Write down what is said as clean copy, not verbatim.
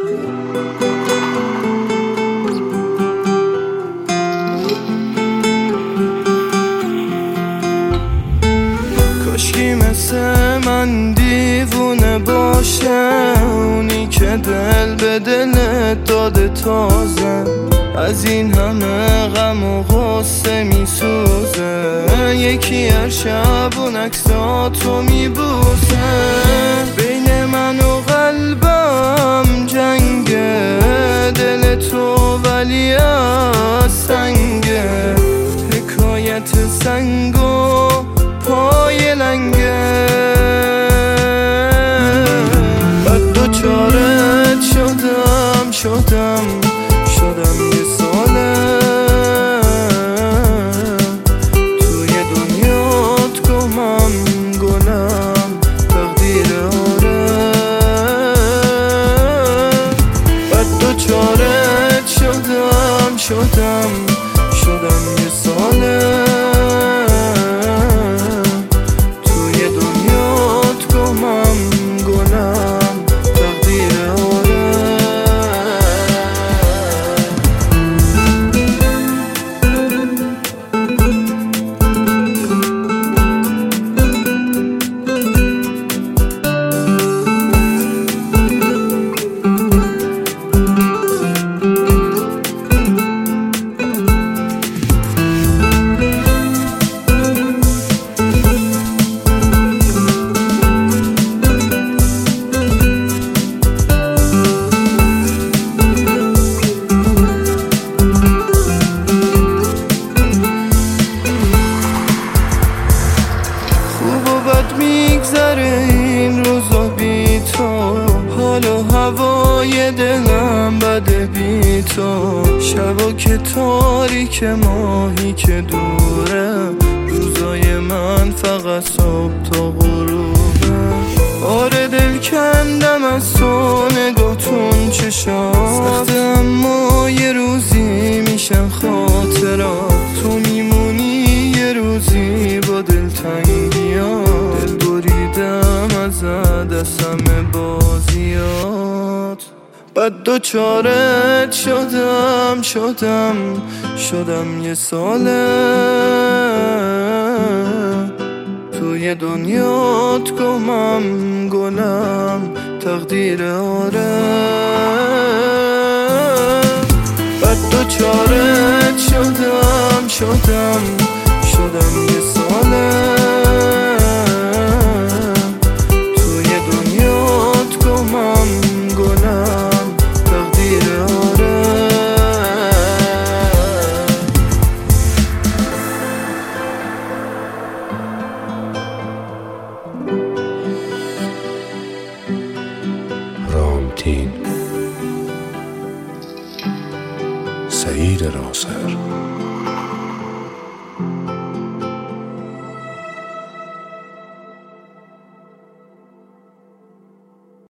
کاشکی مثل من دیوونه باشه، اونی که دل به دلت داده تازه، از این همه غم و غصه میسوزه، یکی هر شب اون عکساتو میبوسه. بین من و قلبم جنگه، دل تو ولی از سنگه، حکایت سنگ و پای لنگه. بعد دوچارت شدم یه ساله، توی دنیات گمم گلم تقدیر آره. بعد دوچارت شدم یه ساله، توی دنیات گمم گلم تقدیر آره. میگذره این روزا بی تو، حال و هوای دلم بده بی تو، شبا که تاریک ماهی که دوره، روزای من فقط صبح تا غروبه. آره دل کندم از تو نگاهتون چشات سخته، اما یه روزی میشن خاطرات، تو میمونی یه روزی با دلتنگیات، دل بریدم ازت از همه بازیات. بعد دوچارت شدم یه ساله، توی دنیات گمم گلم تقدیر آره. بعد دوچارت شدم یه ساله، توی دنیات گمم گلم تقدیر آره. رامتین، سعید راسر.